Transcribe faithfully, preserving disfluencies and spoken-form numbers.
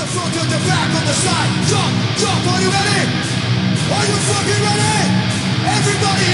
front to the back, on the side. Jump, jump, are you ready? Are you fucking ready? Everybody